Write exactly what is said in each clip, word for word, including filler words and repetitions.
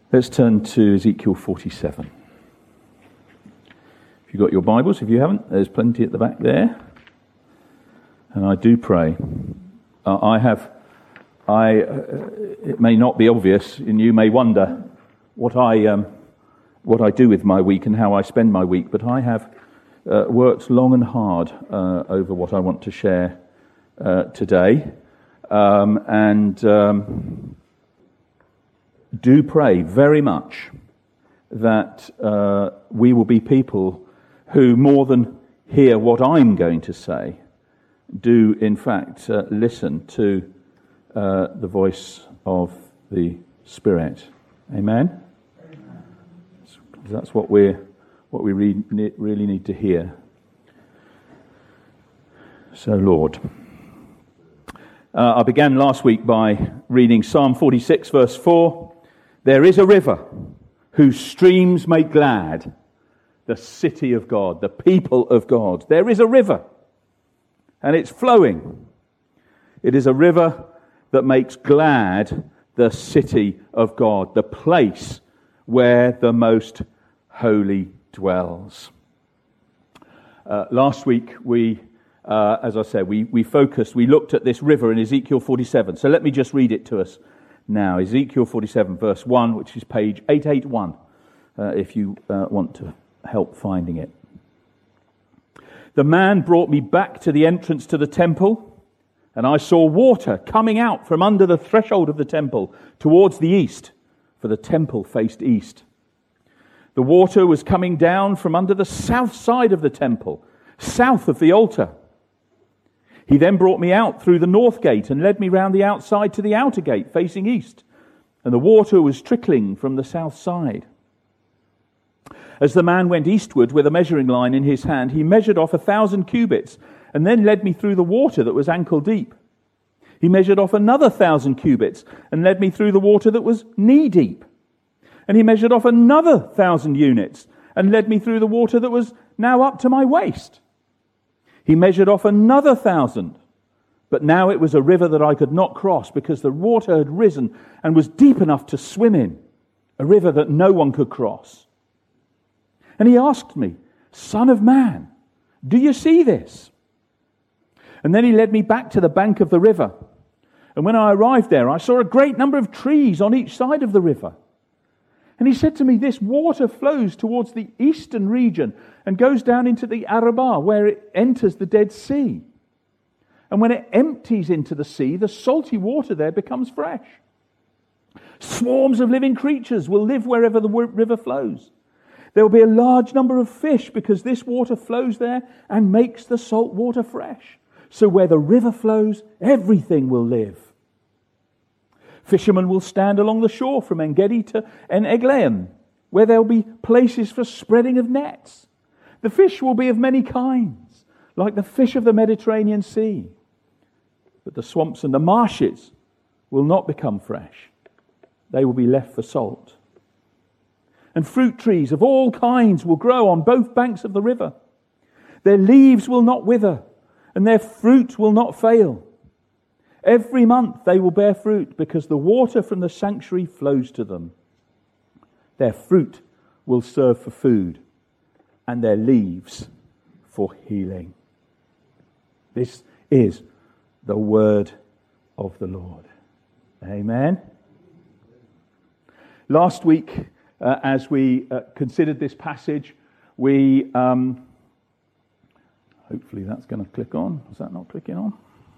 Let's turn to Ezekiel forty-seven. If you've got your Bibles, if you haven't, there's plenty at the back there. And I do pray. Uh, I have, I. Uh, it may not be obvious, and you may wonder what I, um, what I do with my week and how I spend my week. But I have uh, worked long and hard uh, over what I want to share uh, today, um, and. Um, Do pray very much that uh, we will be people who, more than hear what I'm going to say, do in fact uh, listen to uh, the voice of the Spirit. Amen? Amen. That's what we're what we re- really need to hear. So, Lord, uh, I began last week by reading Psalm forty-six, verse four. There is a river whose streams make glad the city of God, the people of God. There is a river, and it's flowing. It is a river that makes glad the city of God, the place where the Most Holy dwells. Uh, last week, we, uh, as I said, we, we focused, we looked at this river in Ezekiel forty-seven. So let me just read it to us. Now, Ezekiel forty-seven, verse one, which is page eight eighty-one, uh, if you uh, want to help finding it. The man brought me back to the entrance to the temple, and I saw water coming out from under the threshold of the temple towards the east, for the temple faced east. The water was coming down from under the south side of the temple, south of the altar. He then brought me out through the north gate and led me round the outside to the outer gate facing east, and the water was trickling from the south side. As the man went eastward with a measuring line in his hand, he measured off a thousand cubits and then led me through the water that was ankle deep. He measured off another thousand cubits and led me through the water that was knee deep. And he measured off another thousand units and led me through the water that was now up to my waist. He measured off another thousand, but now it was a river that I could not cross because the water had risen and was deep enough to swim in, a river that no one could cross. And he asked me, Son of man, do you see this? And then he led me back to the bank of the river. And when I arrived there, I saw a great number of trees on each side of the river. And he said to me, this water flows towards the eastern region and goes down into the Arabah, where it enters the Dead Sea. And when it empties into the sea, the salty water there becomes fresh. Swarms of living creatures will live wherever the river flows. There will be a large number of fish because this water flows there and makes the salt water fresh. So where the river flows, everything will live. Fishermen will stand along the shore from En-Gedi to En-Eglaim, where there will be places for spreading of nets. The fish will be of many kinds, like the fish of the Mediterranean Sea. But the swamps and the marshes will not become fresh. They will be left for salt. And fruit trees of all kinds will grow on both banks of the river. Their leaves will not wither, and their fruit will not fail. Every month they will bear fruit because the water from the sanctuary flows to them. Their fruit will serve for food and their leaves for healing. This is the word of the Lord. Amen. Last week, uh, as we uh, considered this passage, we, um, hopefully that's going to click on. Is that not clicking on?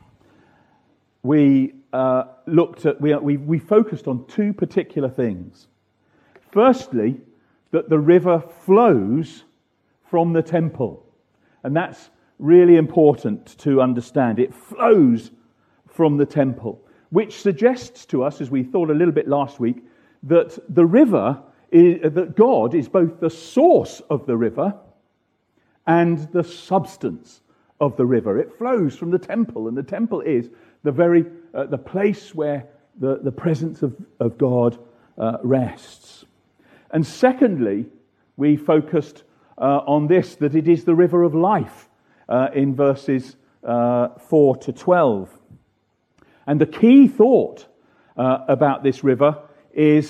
We uh, looked at, we, we we focused on two particular things. Firstly, that the river flows from the temple. And that's really important to understand. It flows from the temple, which suggests to us, as we thought a little bit last week, that the river, is, that God is both the source of the river and the substance of the river. It flows from the temple, and the temple is the very uh, the place where the, the presence of, of God uh, rests. And secondly, we focused uh, on this, that it is the river of life uh, in verses uh, four to twelve. And the key thought uh, about this river is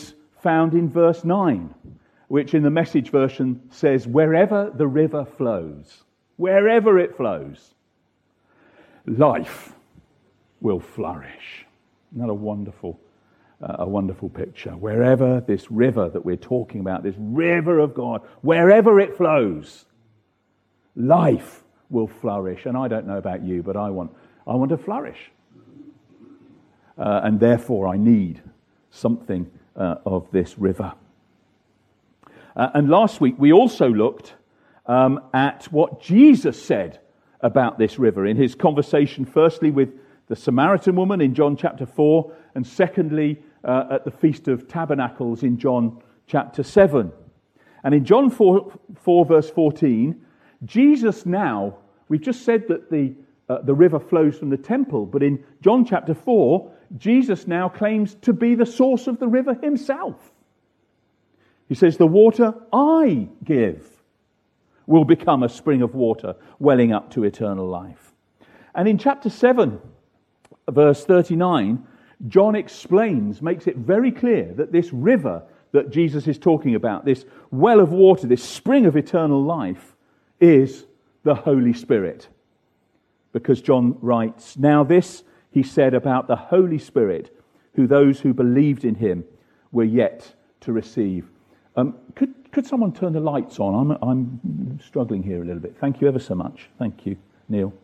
found in verse nine, which in the Message version says, wherever the river flows, wherever it flows, life will flourish. Isn't that a wonderful, uh, a wonderful picture? Wherever this river that we're talking about, this river of God, wherever it flows, life will flourish. And I don't know about you, but I want, I want to flourish. Uh, and therefore I need something uh, of this river. Uh, and last week we also looked um, at what Jesus said about this river in his conversation, firstly with the Samaritan woman in John chapter four, and secondly uh, at the Feast of Tabernacles in John chapter seven. And in John four, four verse fourteen, Jesus now, we've just said that the uh, the river flows from the temple, but in John chapter four, Jesus now claims to be the source of the river himself. He says, the water I give will become a spring of water welling up to eternal life. And in chapter seven, verse thirty-nine, John explains, makes it very clear that this river that Jesus is talking about, this well of water, this spring of eternal life, is the Holy Spirit. Because John writes, now this he said about the Holy Spirit, who those who believed in him were yet to receive. Um, could could someone turn the lights on? I'm I'm struggling here a little bit. Thank you ever so much. Thank you, Neil.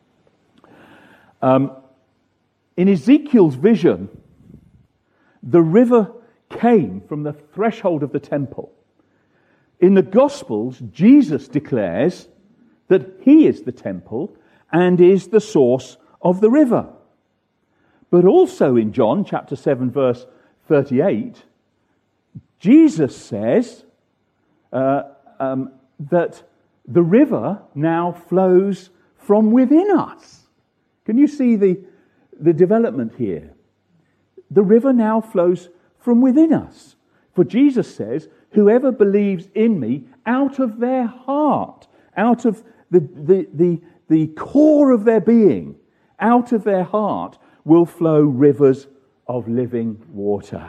Um, in Ezekiel's vision, the river came from the threshold of the temple. In the Gospels, Jesus declares that he is the temple and is the source of the river. But also in John chapter seven, verse thirty-eight, Jesus says uh, um, that the river now flows from within us. Can you see the, the development here? The river now flows from within us. For Jesus says, whoever believes in me, out of their heart, out of the, the, the, the core of their being, out of their heart will flow rivers of living water.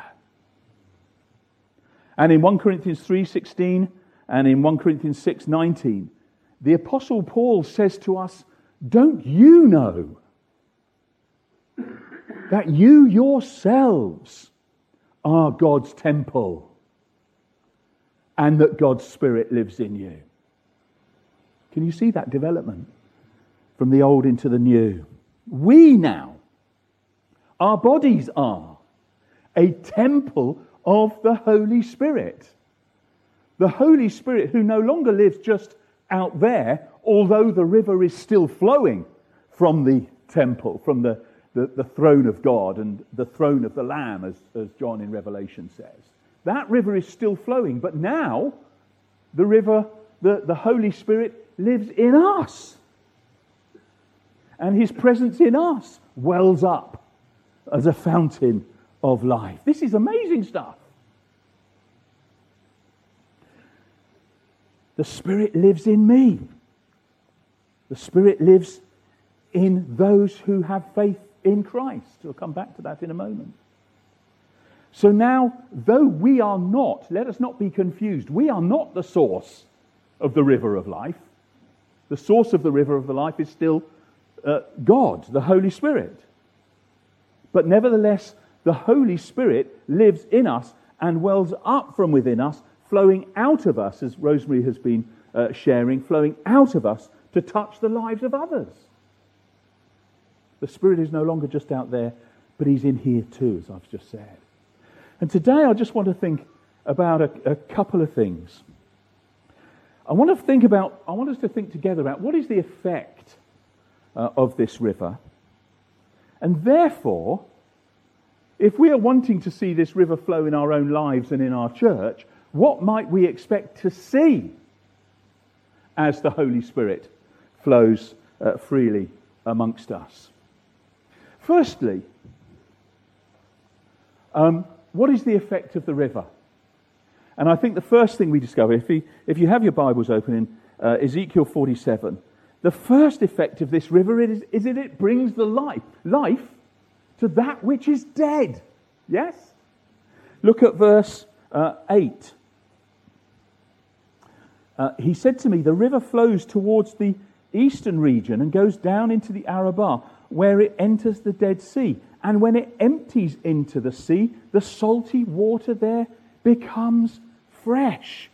And in First Corinthians three sixteen and in First Corinthians six nineteen, the Apostle Paul says to us, don't you know that you yourselves are God's temple and that God's Spirit lives in you? Can you see that development from the old into the new? We now, our bodies are a temple of the Holy Spirit. The Holy Spirit who no longer lives just out there, although the river is still flowing from the temple, from the, the, the throne of God and the throne of the Lamb, as, as John in Revelation says. That river is still flowing, but now the river, the, the Holy Spirit lives in us. And his presence in us wells up as a fountain of life. This is amazing stuff. The Spirit lives in me. The Spirit lives in those who have faith in Christ. We'll come back to that in a moment. So now, though we are not, let us not be confused, we are not the source of the river of life. The source of the river of the life is still uh, God, the Holy Spirit. But nevertheless, the Holy Spirit lives in us and wells up from within us, flowing out of us, as Rosemary has been uh, sharing, flowing out of us to touch the lives of others. The Spirit is no longer just out there, but he's in here too, as I've just said. And today I just want to think about a, a couple of things. I want to think about, I want us to think together about what is the effect uh, of this river. And therefore, if we are wanting to see this river flow in our own lives and in our church, what might we expect to see as the Holy Spirit flows uh, freely amongst us? Firstly, um, what is the effect of the river? And I think the first thing we discover, if you, if you have your Bibles open in uh, Ezekiel forty-seven, the first effect of this river is, is that it brings the life, life to that which is dead. Yes? Look at verse uh, eight. Uh, he said to me, the river flows towards the eastern region and goes down into the Arabah, where it enters the Dead Sea. And when it empties into the sea, the salty water there becomes fresh.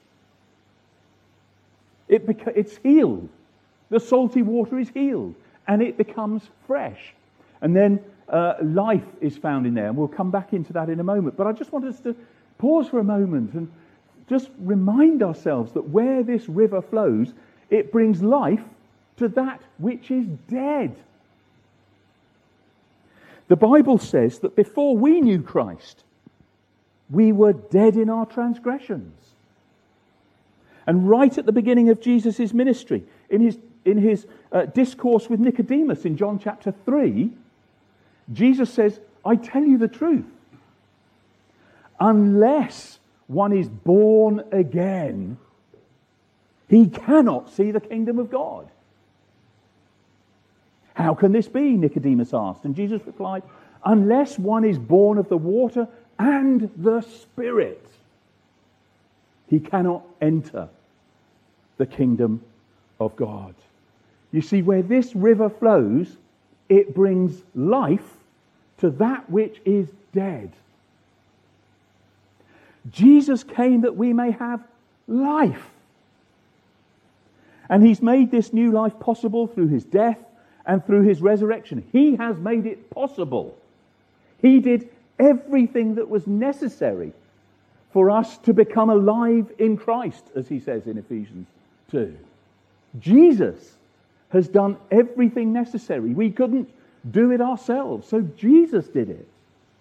It beca- it's healed. The salty water is healed, and it becomes fresh. And then uh, life is found in there, and we'll come back into that in a moment. But I just want us to pause for a moment and just remind ourselves that where this river flows, it brings life to that which is dead. The Bible says that before we knew Christ, we were dead in our transgressions. And right at the beginning of Jesus' ministry, in his, in his uh, discourse with Nicodemus in John chapter three, Jesus says, I tell you the truth. Unless one is born again, he cannot see the kingdom of God. How can this be? Nicodemus asked. And Jesus replied, unless one is born of the water and the Spirit, he cannot enter the kingdom of God. You see, where this river flows, it brings life to that which is dead. Jesus came that we may have life. And he's made this new life possible through his death and through his resurrection. He has made it possible. He did everything that was necessary for us to become alive in Christ, as he says in Ephesians two. Jesus has done everything necessary. We couldn't do it ourselves, so Jesus did it.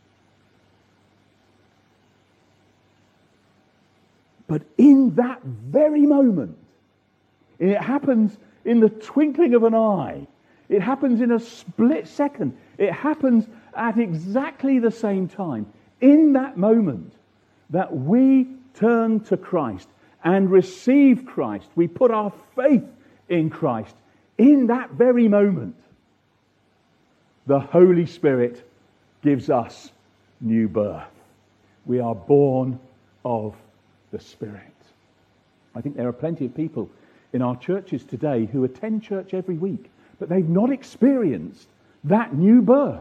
But in that very moment, and it happens in the twinkling of an eye, it happens in a split second, it happens at exactly the same time, in that moment that we turn to Christ and receive Christ, we put our faith in Christ, in that very moment, the Holy Spirit gives us new birth. We are born of the Spirit. I think there are plenty of people in our churches today who attend church every week, but they've not experienced that new birth.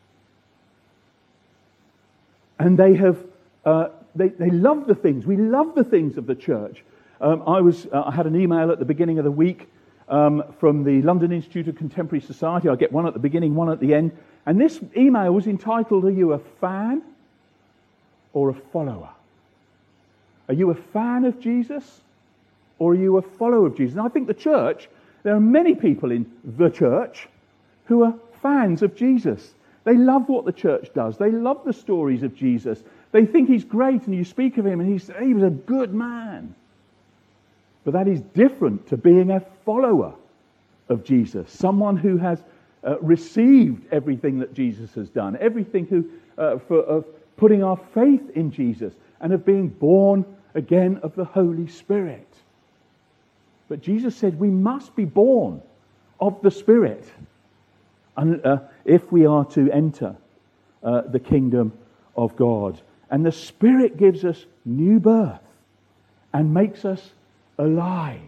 And they have, uh, they, they love the things. We love the things of the church. Um, I was, uh, I had an email at the beginning of the week um, from the London Institute of Contemporary Society. I get one at the beginning, one at the end. And this email was entitled, "Are you a fan or a follower? Are you a fan of Jesus or are you a follower of Jesus?" And I think the church, there are many people in the church who are fans of Jesus. They love what the church does. They love the stories of Jesus. They think he's great, and you speak of him and he's, he was a good man. But that is different to being a follower of Jesus, someone who has uh, received everything that Jesus has done, everything who uh, for of putting our faith in Jesus and of being born again of the Holy Spirit. But Jesus said we must be born of the Spirit and, uh, if we are to enter uh, the kingdom of God. And the Spirit gives us new birth and makes us alive.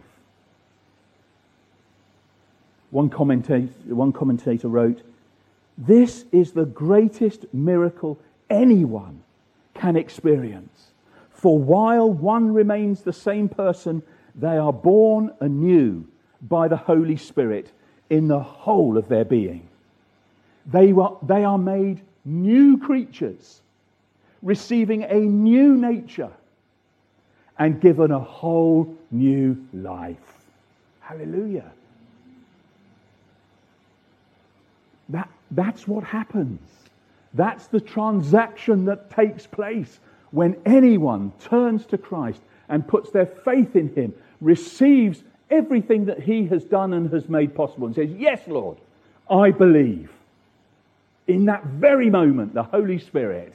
One commentator, one commentator wrote, "This is the greatest miracle anyone can experience. For while one remains the same person, they are born anew by the Holy Spirit in the whole of their being. They were, they are made new creatures, receiving a new nature and given a whole new life." Hallelujah. That, that's what happens. That's the transaction that takes place when anyone turns to Christ and puts their faith in him, receives everything that he has done and has made possible, and says, "Yes, Lord, I believe." In that very moment, the Holy Spirit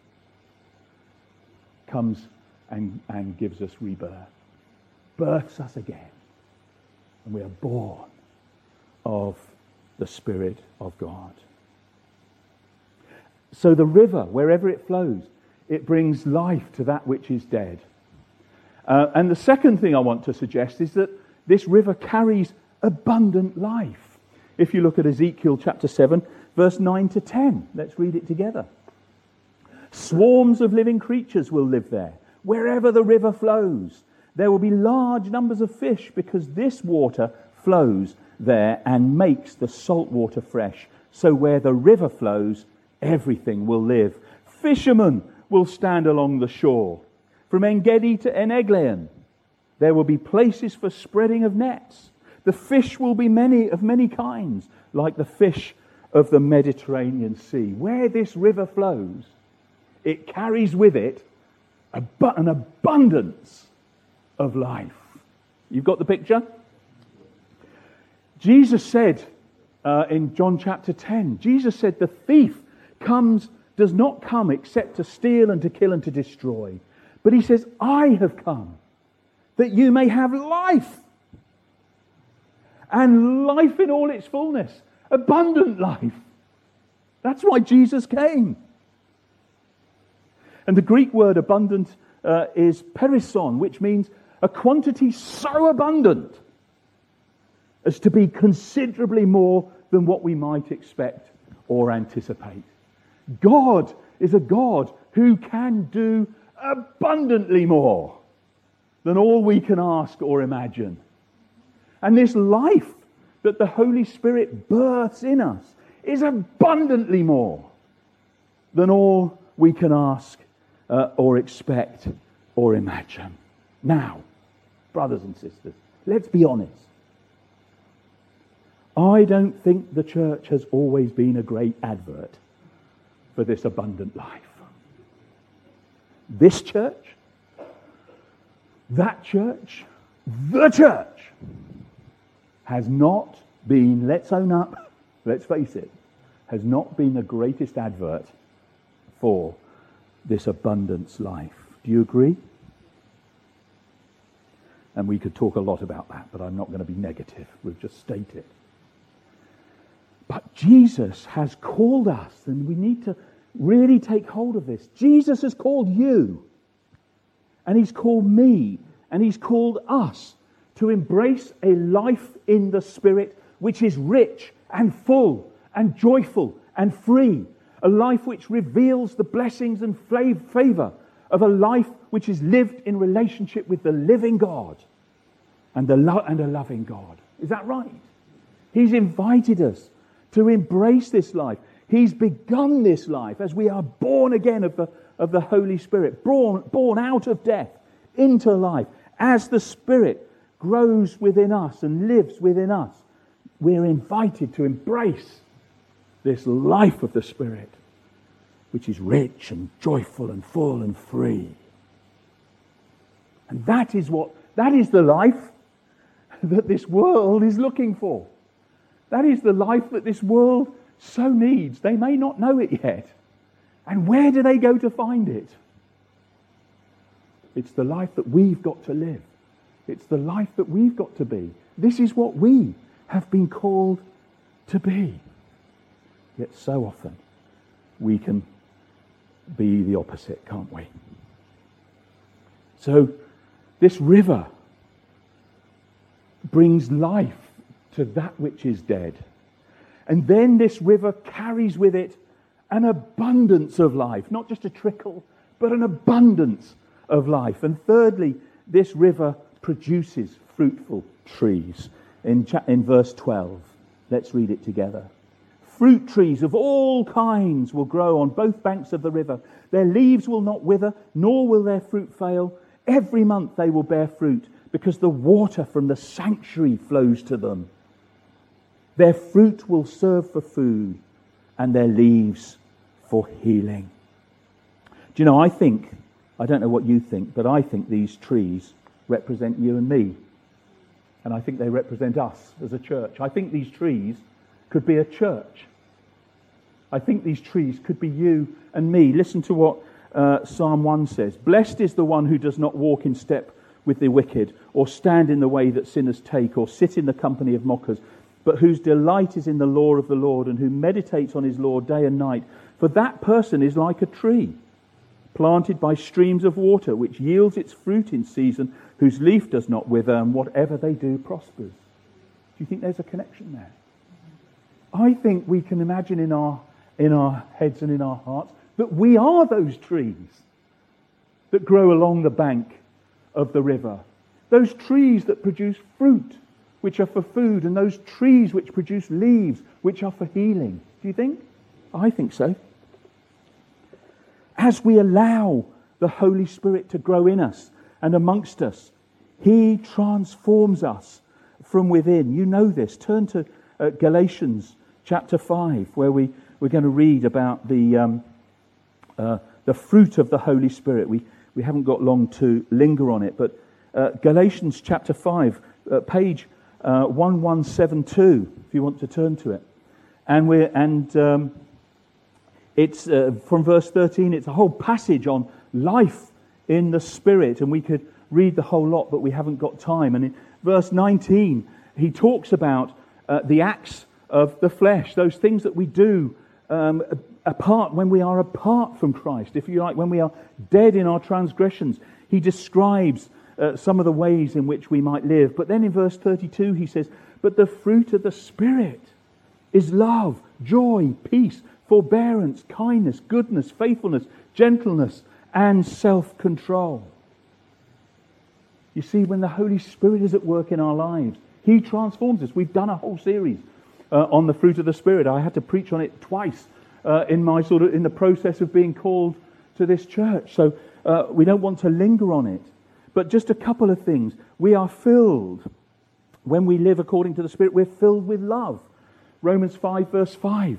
comes and, and gives us rebirth, births us again, and we are born of the Spirit of God. So the river, wherever it flows, It brings life to that which is dead. Uh, and the second thing I want to suggest is that this river carries abundant life. If you look at Ezekiel chapter seven, verse nine to ten, let's read it together. Swarms of living creatures will live there, wherever the river flows. There will be large numbers of fish, because this water flows there and makes the salt water fresh. So where the river flows, everything will live. Fishermen will stand along the shore. From En-Gedi to En-Eglaim, there will be places for spreading of nets. The fish will be many of many kinds, like the fish of the Mediterranean Sea. Where this river flows, it carries with it a, an abundance of life. You've got the picture? Jesus said uh, in John chapter ten, Jesus said, the thief comes, does not come except to steal and to kill and to destroy. But he says, I have come that you may have life. And life in all its fullness. Abundant life. That's why Jesus came. And the Greek word abundant uh, is perisson, which means a quantity so abundant as to be considerably more than what we might expect or anticipate. God is a God who can do abundantly more than all we can ask or imagine. And this life that the Holy Spirit births in us is abundantly more than all we can ask uh, or expect or imagine. Now, brothers and sisters, let's be honest. I don't think the church has always been a great advert for this abundant life. This church, that church, the church has not been, let's own up, let's face it, has not been the greatest advert for this abundance life. Do you agree? And we could talk a lot about that, but I'm not going to be negative. We'll just state it. But Jesus has called us, and we need to really take hold of this. Jesus has called you, and he's called me, and he's called us to embrace a life in the Spirit which is rich and full and joyful and free. A life which reveals the blessings and favour of a life which is lived in relationship with the living God and, the lo- and a loving God. Is that right? He's invited us to embrace this life. He's begun this life as we are born again of the, of the Holy Spirit, born, born out of death into life. As the Spirit grows within us and lives within us, we're invited to embrace this life of the Spirit, which is rich and joyful and full and free. And that is what, that is the life that this world is looking for. That is the life that this world so needs. They may not know it yet. And where do they go to find it? It's the life that we've got to live. It's the life that we've got to be. This is what we have been called to be. Yet so often we can be the opposite, can't we? So this river brings life to that which is dead. And then this river carries with it an abundance of life, not just a trickle, but an abundance of life. And thirdly, this river produces fruitful trees. In, cha- in verse twelve, let's read it together. Fruit trees of all kinds will grow on both banks of the river. Their leaves will not wither, nor will their fruit fail. Every month they will bear fruit, because the water from the sanctuary flows to them. Their fruit will serve for food, and their leaves for healing. Do you know, I think, I don't know what you think, but I think these trees represent you and me. And I think they represent us as a church. I think these trees could be a church. I think these trees could be you and me. Listen to what uh, Psalm one says. Blessed is the one who does not walk in step with the wicked, or stand in the way that sinners take, or sit in the company of mockers, but whose delight is in the law of the Lord, and who meditates on his law day and night. For that person is like a tree planted by streams of water, which yields its fruit in season, whose leaf does not wither, and whatever they do prospers. Do you think there's a connection there? I think we can imagine in our in our heads and in our hearts that we are those trees that grow along the bank of the river. Those trees that produce fruit, which are for food, and those trees which produce leaves, which are for healing. Do you think? I think so. As we allow the Holy Spirit to grow in us and amongst us, He transforms us from within. You know this. Turn to uh, Galatians chapter five, where we, we're going to read about the um, uh, the fruit of the Holy Spirit. We, we haven't got long to linger on it, but uh, Galatians chapter five, uh, page uh, eleven seventy-two, if you want to turn to it. And we're and... Um, It's uh, from verse thirteen, it's a whole passage on life in the Spirit, and we could read the whole lot, but we haven't got time. And in verse nineteen, he talks about uh, the acts of the flesh, those things that we do um, apart, when we are apart from Christ, if you like, when we are dead in our transgressions. He describes uh, some of the ways in which we might live. But then in verse thirty-two, he says, but the fruit of the Spirit is love, joy, peace, forbearance, kindness, goodness, faithfulness, gentleness, and self-control. You see, when the Holy Spirit is at work in our lives, He transforms us. We've done a whole series uh, on the fruit of the Spirit. I had to preach on it twice uh, in my sort of in the process of being called to this church. So uh, we don't want to linger on it. But just a couple of things. We are filled, when we live according to the Spirit, we're filled with love. Romans five verse five.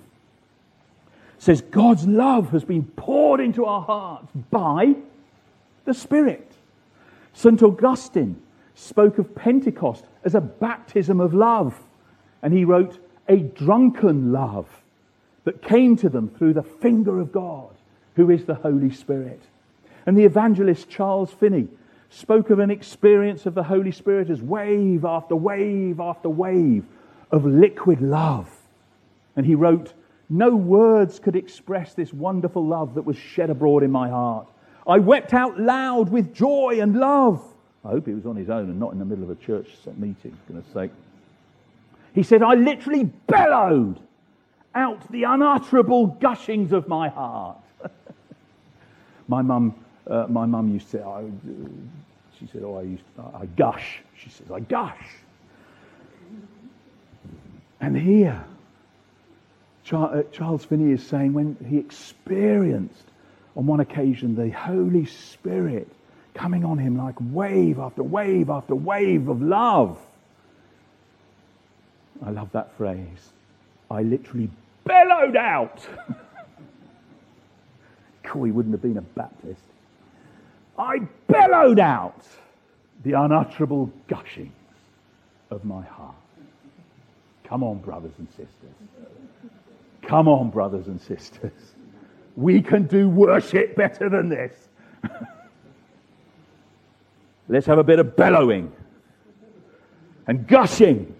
Says God's love has been poured into our hearts by the Spirit. Saint Augustine spoke of Pentecost as a baptism of love. And he wrote, a drunken love that came to them through the finger of God, who is the Holy Spirit. And the evangelist Charles Finney spoke of an experience of the Holy Spirit as wave after wave after wave of liquid love. And he wrote, no words could express this wonderful love that was shed abroad in my heart. I wept out loud with joy and love. I hope he was on his own and not in the middle of a church meeting, for goodness sake. He said, I literally bellowed out the unutterable gushings of my heart. my mum uh, my mum used to say, I, she said, oh, I used to, I gush. She says, I gush. And here, Charles Finney is saying when he experienced on one occasion the Holy Spirit coming on him like wave after wave after wave of love. I love that phrase. I literally bellowed out. Cool, he wouldn't have been a Baptist. I bellowed out the unutterable gushing of my heart. Come on, brothers and sisters. Come on, brothers and sisters. We can do worship better than this. Let's have a bit of bellowing and gushing.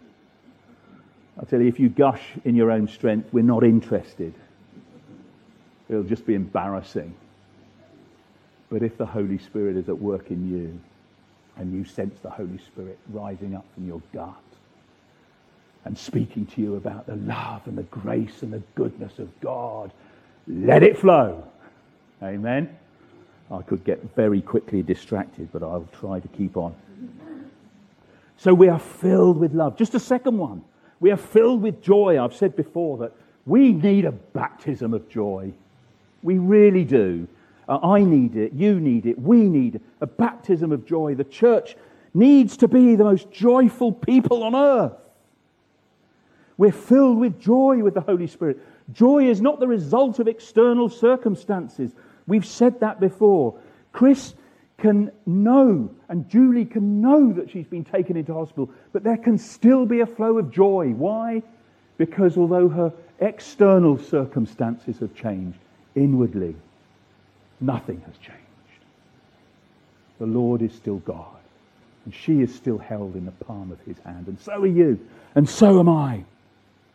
I tell you, if you gush in your own strength, we're not interested. It'll just be embarrassing. But if the Holy Spirit is at work in you, and you sense the Holy Spirit rising up from your gut and speaking to you about the love and the grace and the goodness of God, let it flow. Amen. I could get very quickly distracted, but I'll try to keep on. So we are filled with love. Just a second one. We are filled with joy. I've said before that we need a baptism of joy. We really do. Uh, I need it. You need it. We need a baptism of joy. The church needs to be the most joyful people on earth. We're filled with joy with the Holy Spirit. Joy is not the result of external circumstances. We've said that before. Chris can know, and Julie can know that she's been taken into hospital, but there can still be a flow of joy. Why? Because although her external circumstances have changed, inwardly, nothing has changed. The Lord is still God, and she is still held in the palm of his hand, and so are you, and so am I.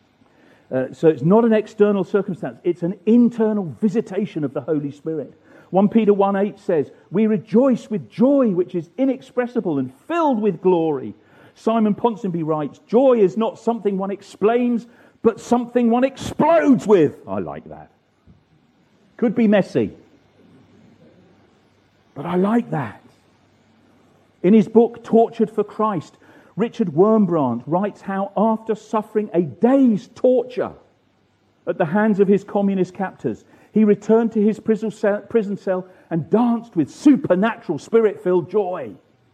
Uh, so it's not an external circumstance, it's an internal visitation of the Holy Spirit. First Peter one eight says, we rejoice with joy which is inexpressible and filled with glory. Simon Ponsonby writes, joy is not something one explains, but something one explodes with. I like that. Could be messy, but I like that. In his book, Tortured for Christ, Richard Wurmbrand writes how after suffering a day's torture at the hands of his communist captors, he returned to his prison cell, prison cell and danced with supernatural spirit-filled joy.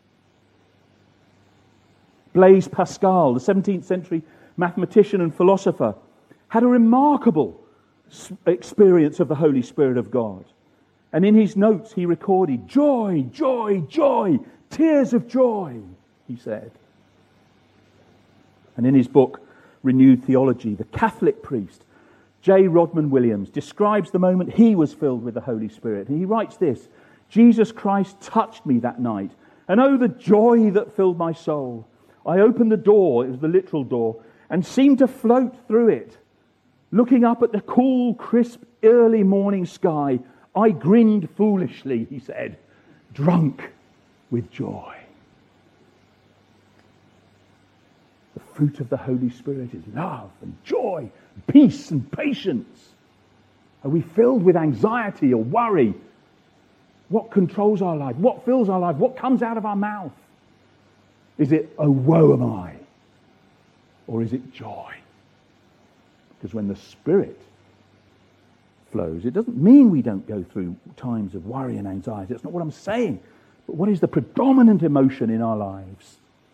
Blaise Pascal, the seventeenth century mathematician and philosopher, had a remarkable experience of the Holy Spirit of God. And in his notes he recorded, joy, joy, joy, tears of joy, he said. And in his book, Renewed Theology, the Catholic priest, J. Rodman Williams, describes the moment he was filled with the Holy Spirit. And he writes this, Jesus Christ touched me that night, and oh, the joy that filled my soul. I opened the door, it was the literal door, and seemed to float through it. Looking up at the cool, crisp, early morning sky, I grinned foolishly, he said, drunk with joy. The fruit of the Holy Spirit is love and joy, peace and patience. Are we filled with anxiety or worry? What controls our life? What fills our life? What comes out of our mouth? Is it, oh, woe am I? Or is it joy? Because when the Spirit flows, it doesn't mean we don't go through times of worry and anxiety. That's not what I'm saying. But what is the predominant emotion in our lives?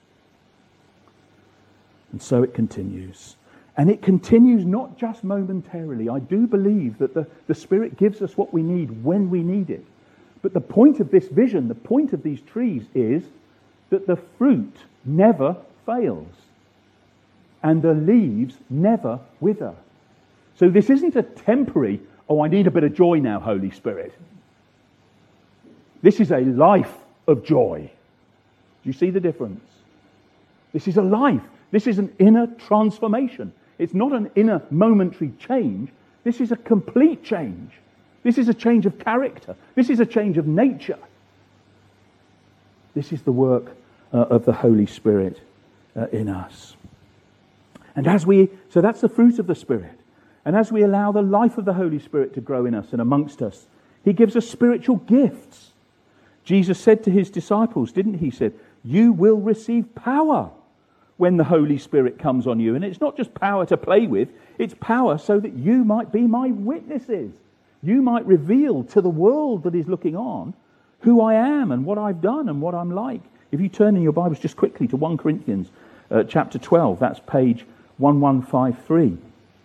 And so it continues. And it continues not just momentarily. I do believe that the, the Spirit gives us what we need when we need it. But the point of this vision, the point of these trees is that the fruit never fails. And the leaves never wither. So this isn't a temporary, oh, I need a bit of joy now, Holy Spirit. This is a life of joy. Do you see the difference? This is a life. This is an inner transformation. It's not an inner momentary change. This is a complete change. This is a change of character. This is a change of nature. This is the work uh, of the Holy Spirit uh, in us. And as we, so that's the fruit of the Spirit. And as we allow the life of the Holy Spirit to grow in us and amongst us, He gives us spiritual gifts. Jesus said to His disciples, didn't He? He said, you will receive power when the Holy Spirit comes on you. And it's not just power to play with, it's power so that you might be my witnesses. You might reveal to the world that is looking on who I am and what I've done and what I'm like. If you turn in your Bibles just quickly to First Corinthians uh, chapter twelve, that's page eleven fifty-three.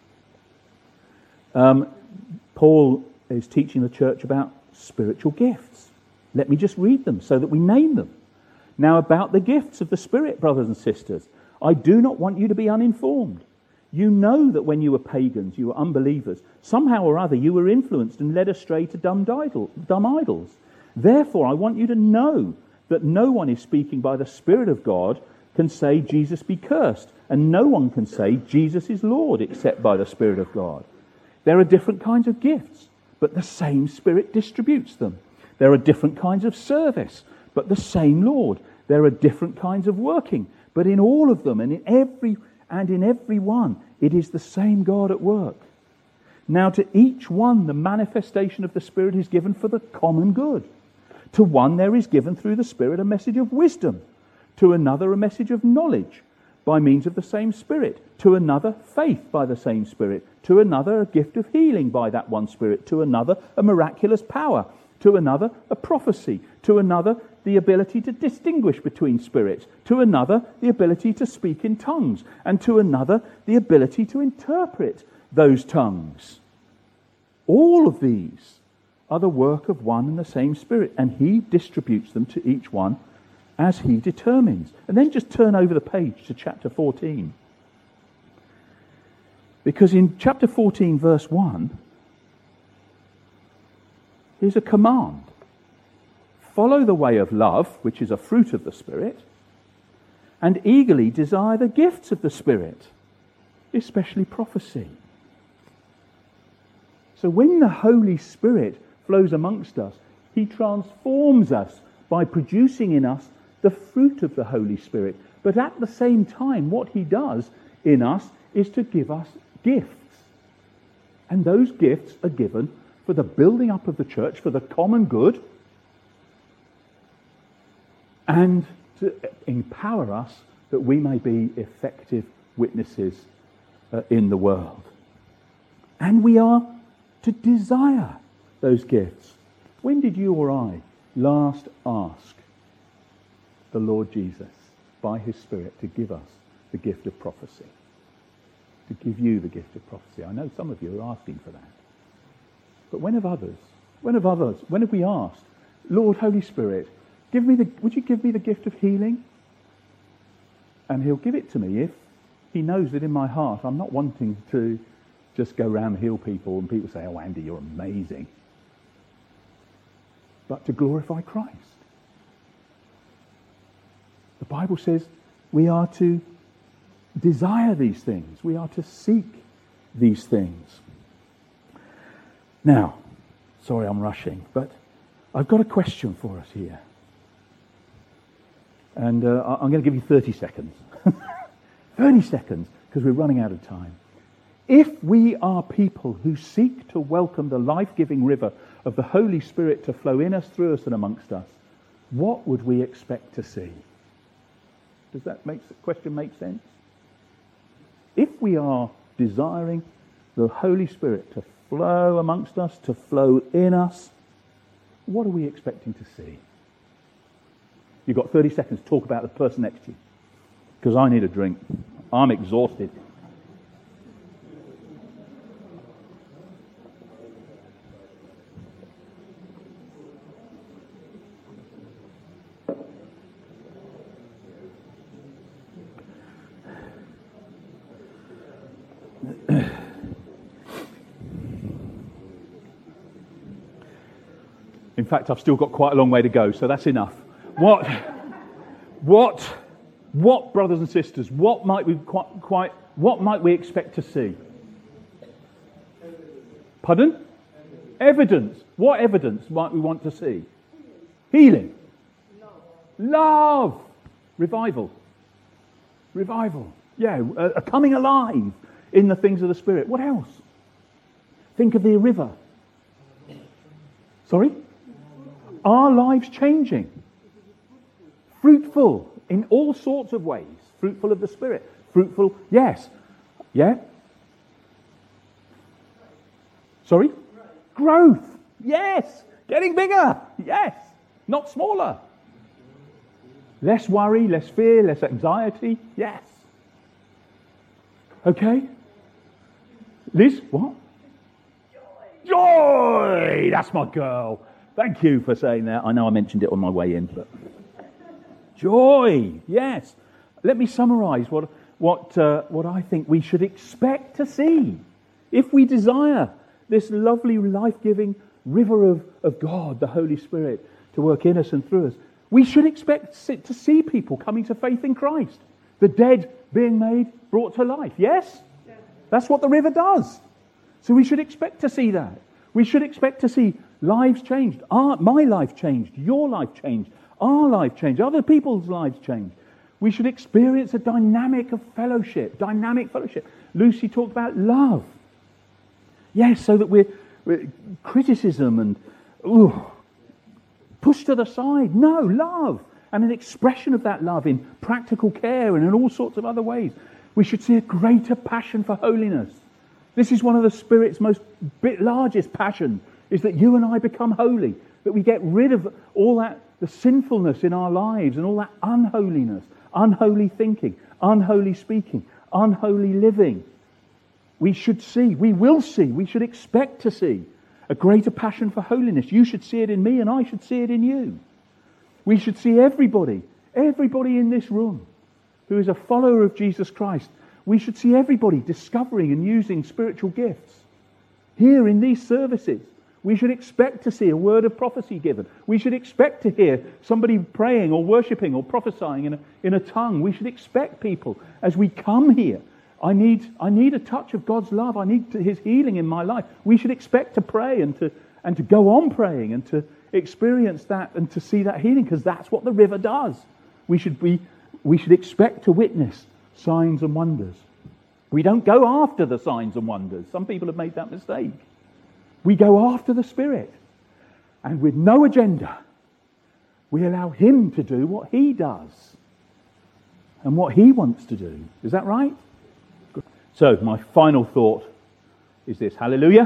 Um, Paul is teaching the church about spiritual gifts. Let me just read them so that we name them. Now about the gifts of the Spirit, brothers and sisters, I do not want you to be uninformed. You know that when you were pagans, you were unbelievers. Somehow or other you were influenced and led astray to dumb, idol, dumb idols. Therefore I want you to know that no one is speaking by the Spirit of God can say Jesus be cursed, and no one can say Jesus is Lord except by the Spirit of God. There are different kinds of gifts, but the same Spirit distributes them. There are different kinds of service, but the same Lord. There are different kinds of working, but in all of them and in every and in every one, it is the same God at work. Now to each one the manifestation of the Spirit is given for the common good. To one there is given through the Spirit a message of wisdom, to another a message of knowledge by means of the same Spirit, to another faith by the same Spirit, to another a gift of healing by that one Spirit, to another a miraculous power, to another a prophecy, to another the ability to distinguish between spirits, to another the ability to speak in tongues, and to another the ability to interpret those tongues. All of these are the work of one and the same Spirit, and He distributes them to each one as He determines. And then just turn over the page to chapter fourteen. Because in chapter fourteen, verse one, here's a command. Follow the way of love, which is a fruit of the Spirit, and eagerly desire the gifts of the Spirit, especially prophecy. So when the Holy Spirit flows amongst us, He transforms us by producing in us the fruit of the Holy Spirit. But at the same time, what he does in us is to give us gifts. And those gifts are given for the building up of the church, for the common good, and to empower us that we may be effective witnesses uh, in the world. And we are to desire those gifts. When did you or I last ask the Lord Jesus by his Spirit to give us the gift of prophecy? To give you the gift of prophecy. I know some of you are asking for that. But when have others? When have others? When have we asked, Lord, Holy Spirit, give me the, would you give me the gift of healing? And he'll give it to me if he knows that in my heart I'm not wanting to just go around and heal people and people say, oh, Andy, you're amazing. But to glorify Christ. The Bible says we are to desire these things. We are to seek these things. Now, sorry I'm rushing, but I've got a question for us here. And uh, I'm going to give you thirty seconds. thirty seconds, because we're running out of time. If we are people who seek to welcome the life-giving river of the Holy Spirit to flow in us, through us, and amongst us, what would we expect to see? Does that make the question make sense? If we are desiring the Holy Spirit to flow amongst us, to flow in us, what are we expecting to see? You've got thirty seconds to talk about the person next to you. Because I need a drink. I'm exhausted. In fact, I've still got quite a long way to go, so that's enough. What, what, what, brothers and sisters, what might we quite, quite, what might we expect to see? Pardon? Evidence. What evidence might we want to see? Healing. Love. Revival. Revival. Yeah, a, a coming alive in the things of the Spirit. What else? Think of the river. Sorry? Our lives changing. Fruitful in all sorts of ways. Fruitful of the Spirit. Fruitful, yes. Yeah? Sorry? Growth. Yes. Getting bigger. Yes. Not smaller. Less worry, less fear, less anxiety. Yes. Okay? Liz, what? Joy. Joy! That's my girl. Thank you for saying that. I know I mentioned it on my way in, but joy, yes. Let me summarise what what uh, what I think we should expect to see if we desire this lovely, life-giving river of, of God, the Holy Spirit, to work in us and through us. We should expect to see people coming to faith in Christ, the dead being made, brought to life. Yes? Yes. That's what the river does. So we should expect to see that. We should expect to see lives changed. Our, my life changed. Your life changed. Our life changed. Other people's lives changed. We should experience a dynamic of fellowship. Dynamic fellowship. Lucy talked about love. Yes, so that we're, we're criticism and ooh, pushed to the side. No, love. And an expression of that love in practical care and in all sorts of other ways. We should see a greater passion for holiness. This is one of the Spirit's most largest passion, is that you and I become holy, that we get rid of all that, the sinfulness in our lives and all that unholiness, unholy thinking, unholy speaking, unholy living. We should see, we will see, we should expect to see a greater passion for holiness. You should see it in me and I should see it in you. We should see everybody, everybody in this room who is a follower of Jesus Christ. We should see everybody discovering and using spiritual gifts. Here in these services, we should expect to see a word of prophecy given. We should expect to hear somebody praying or worshipping or prophesying in a, in a tongue. We should expect people as we come here. I need, I need a touch of God's love. I need to, His healing in my life. We should expect to pray and to, and to go on praying and to experience that and to see that healing, because that's what the river does. We should be, we should expect to witness signs and wonders. We don't go after the signs and wonders. Some people have made that mistake. We go after the Spirit. And with no agenda, we allow Him to do what He does and what He wants to do. Is that right? So, my final thought is this. Hallelujah.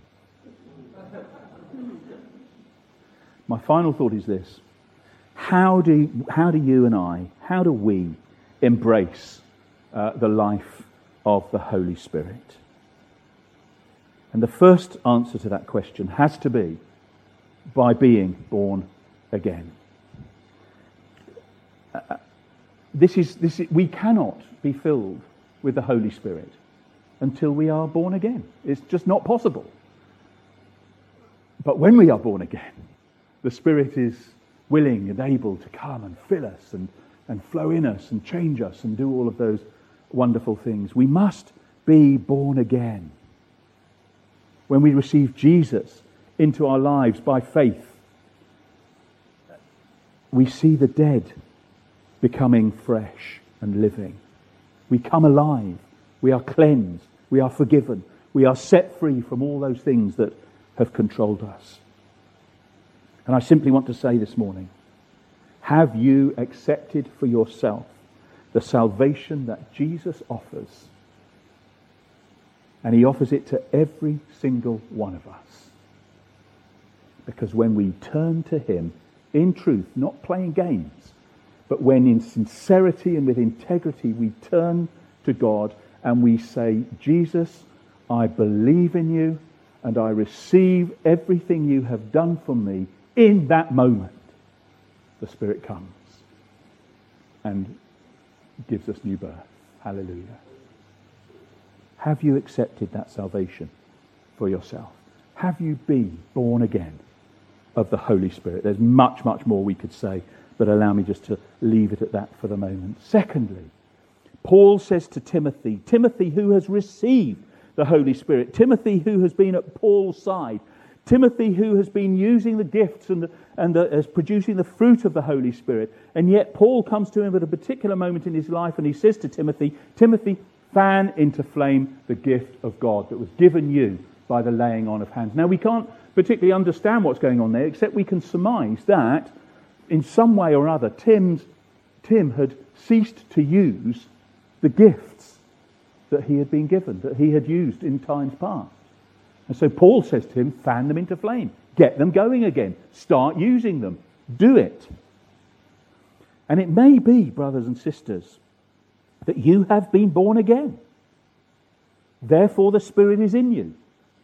My final thought is this. How do, how do you and I, how do we embrace uh, the life of the Holy Spirit? And the first answer to that question has to be by being born again. Uh, this is, this is, we cannot be filled with the Holy Spirit until we are born again. It's just not possible. But when we are born again, the Spirit is willing and able to come and fill us and, and flow in us and change us and do all of those wonderful things. We must be born again. When we receive Jesus into our lives by faith, we see the dead becoming fresh and living. We come alive. We are cleansed. We are forgiven. We are set free from all those things that have controlled us. And I simply want to say this morning, have you accepted for yourself the salvation that Jesus offers? And He offers it to every single one of us. Because when we turn to Him in truth, not playing games, but when in sincerity and with integrity we turn to God and we say, Jesus, I believe in you and I receive everything you have done for me, in that moment, the Spirit comes and gives us new birth. Hallelujah. Have you accepted that salvation for yourself? Have you been born again of the Holy Spirit? There's much, much more we could say, but allow me just to leave it at that for the moment. Secondly, Paul says to Timothy, Timothy who has received the Holy Spirit, Timothy who has been at Paul's side, Timothy who has been using the gifts and, the, and the, as producing the fruit of the Holy Spirit, and yet Paul comes to him at a particular moment in his life and he says to Timothy, Timothy, fan into flame the gift of God that was given you by the laying on of hands. Now we can't particularly understand what's going on there, except we can surmise that in some way or other Tim's, Tim had ceased to use the gifts that he had been given, that he had used in times past. And so Paul says to him, fan them into flame. Get them going again. Start using them. Do it. And it may be, brothers and sisters, that you have been born again. Therefore the Spirit is in you.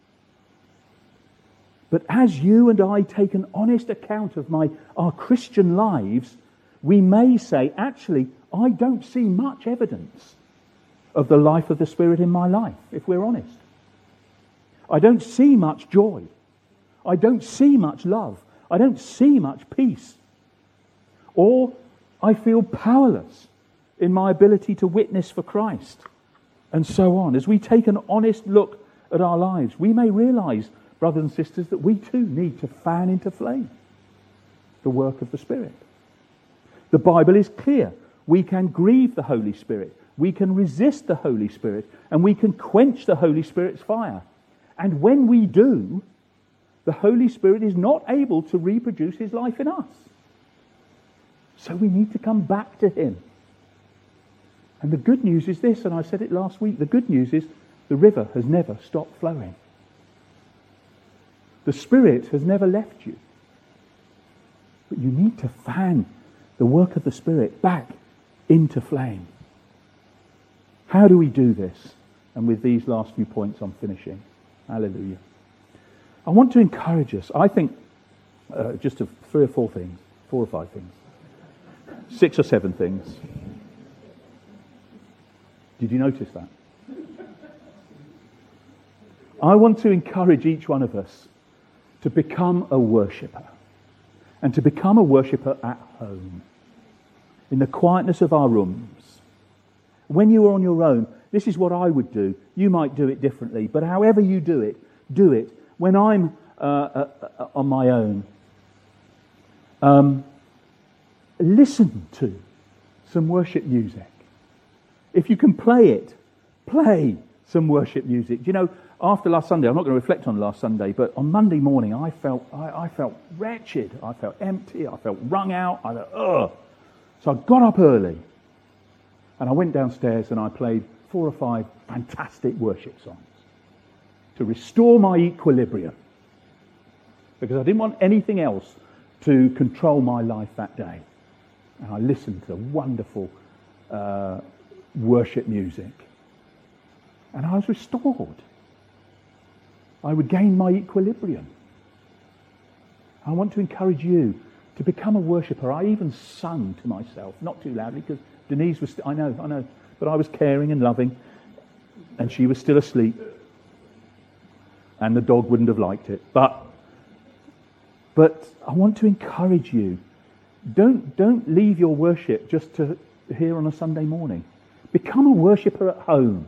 But as you and I take an honest account of my our Christian lives, we may say, actually, I don't see much evidence of the life of the Spirit in my life, if we're honest. I don't see much joy. I don't see much love. I don't see much peace. Or I feel powerless in my ability to witness for Christ, and so on. As we take an honest look at our lives, we may realize, brothers and sisters, that we too need to fan into flame the work of the Spirit. The Bible is clear. We can grieve the Holy Spirit. We can resist the Holy Spirit. And we can quench the Holy Spirit's fire. And when we do, the Holy Spirit is not able to reproduce His life in us. So we need to come back to Him. And the good news is this, and I said it last week, the good news is the river has never stopped flowing. The Spirit has never left you. But you need to fan the work of the Spirit back into flame. How do we do this? And with these last few points I'm finishing. Hallelujah. I want to encourage us. I think uh, just of three or four things, four or five things, six or seven things. Did you notice that? I want to encourage each one of us to become a worshipper, and to become a worshipper at home, in the quietness of our rooms. When you are on your own, this is what I would do. You might do it differently, but however you do it, do it. When I'm uh, uh, uh, on my own, Um, listen to some worship music. If you can play it, play some worship music. Do you know, after last Sunday, I'm not going to reflect on last Sunday, but on Monday morning, I felt I, I felt wretched. I felt empty. I felt wrung out. I thought, ugh. So I got up early, and I went downstairs and I played four or five fantastic worship songs to restore my equilibrium, because I didn't want anything else to control my life that day. And I listened to wonderful uh, worship music, and I was restored. I regained my equilibrium. I want to encourage you to become a worshipper. I even sung to myself, not too loudly, because Denise was, st- I know, I know, but I was caring and loving, and she was still asleep, and the dog wouldn't have liked it. But, but I want to encourage you, don't, don't leave your worship just to hear on a Sunday morning. Become a worshipper at home.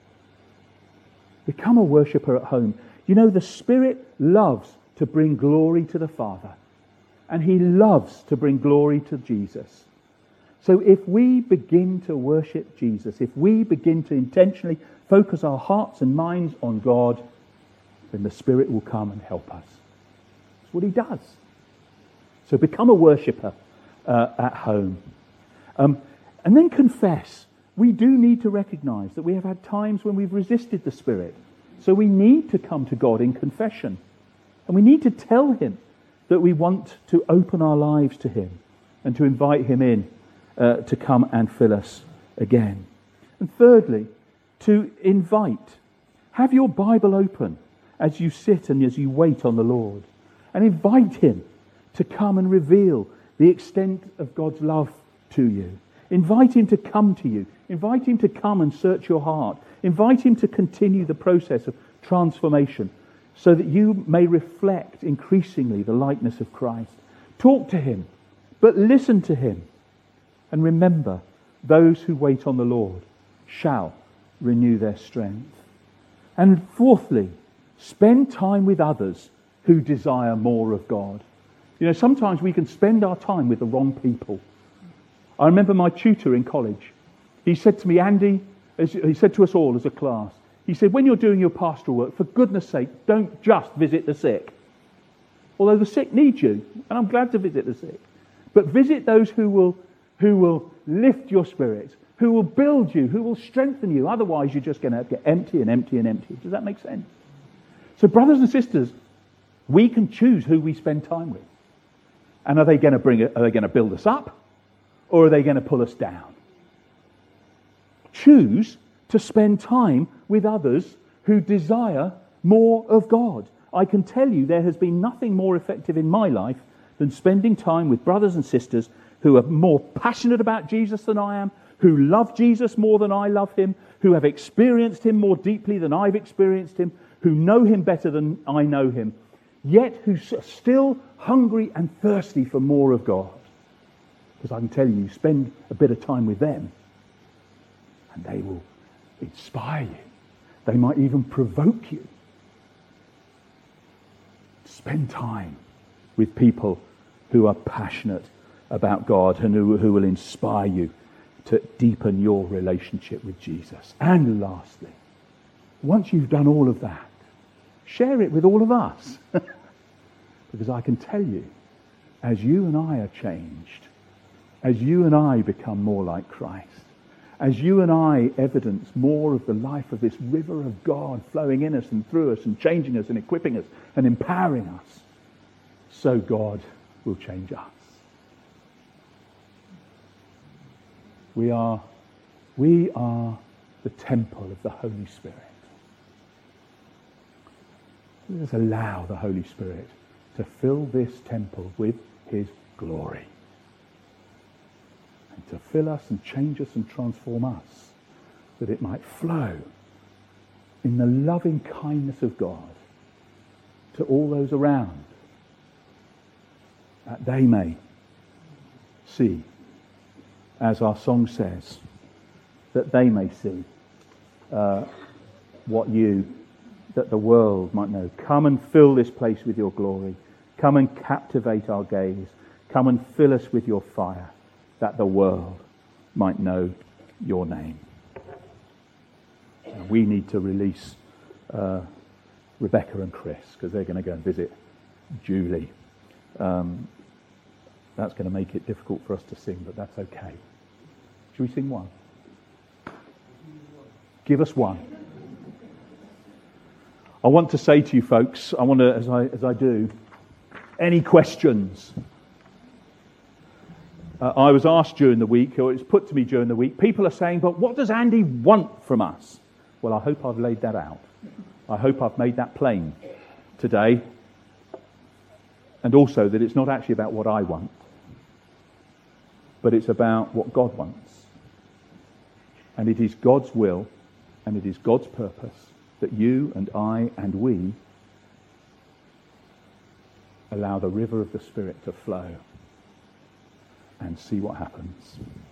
Become a worshipper at home. You know, the Spirit loves to bring glory to the Father, and He loves to bring glory to Jesus. So if we begin to worship Jesus, if we begin to intentionally focus our hearts and minds on God, then the Spirit will come and help us. That's what He does. So become a worshipper uh, at home. Um, and then confess. We do need to recognize that we have had times when we've resisted the Spirit. So we need to come to God in confession. And we need to tell Him that we want to open our lives to Him and to invite Him in uh, to come and fill us again. And thirdly, to invite. Have your Bible open as you sit and as you wait on the Lord. And invite Him to come and reveal the extent of God's love to you. Invite Him to come to you. Invite Him to come and search your heart. Invite Him to continue the process of transformation so that you may reflect increasingly the likeness of Christ. Talk to Him, but listen to Him. And remember, those who wait on the Lord shall renew their strength. And fourthly, spend time with others who desire more of God. You know, sometimes we can spend our time with the wrong people. I remember my tutor in college. He said to me, Andy, as he said to us all as a class, he said, when you're doing your pastoral work, for goodness sake, don't just visit the sick. Although the sick need you, and I'm glad to visit the sick. But visit those who will, who will lift your spirits, who will build you, who will strengthen you. Otherwise, you're just going to get empty and empty and empty. Does that make sense? So brothers and sisters, we can choose who we spend time with. And are they going to bring it, are they going to build us up? Or are they going to pull us down? Choose to spend time with others who desire more of God. I can tell you there has been nothing more effective in my life than spending time with brothers and sisters who are more passionate about Jesus than I am, who love Jesus more than I love Him, who have experienced Him more deeply than I've experienced Him, who know Him better than I know Him, yet who are still hungry and thirsty for more of God. Because I can tell you, you spend a bit of time with them and they will inspire you. They might even provoke you. Spend time with people who are passionate about God and who, who will inspire you to deepen your relationship with Jesus. And lastly, once you've done all of that, share it with all of us. Because I can tell you, as you and I are changed, as you and I become more like Christ, as you and I evidence more of the life of this river of God flowing in us and through us and changing us and equipping us and empowering us, so God will change us. We are, we are the temple of the Holy Spirit. Let us allow the Holy Spirit to fill this temple with His glory. And to fill us and change us and transform us, that it might flow in the loving kindness of God to all those around, that they may see, as our song says, that they may see uh, what you, that the world might know. Come and fill this place with your glory. Come and captivate our gaze. Come and fill us with your fire, that the world might know your name. And we need to release uh, Rebecca and Chris, because they're going to go and visit Julie. Um, that's going to make it difficult for us to sing, but that's okay. Should we sing one? Give us one. I want to say to you folks, I want to, as I as I do, any questions? Uh, I was asked during the week, or it was put to me during the week, people are saying, but what does Andy want from us? Well, I hope I've laid that out. I hope I've made that plain today. And also that it's not actually about what I want, but it's about what God wants. And it is God's will, and it is God's purpose that you and I and we allow the river of the Spirit to flow and see what happens.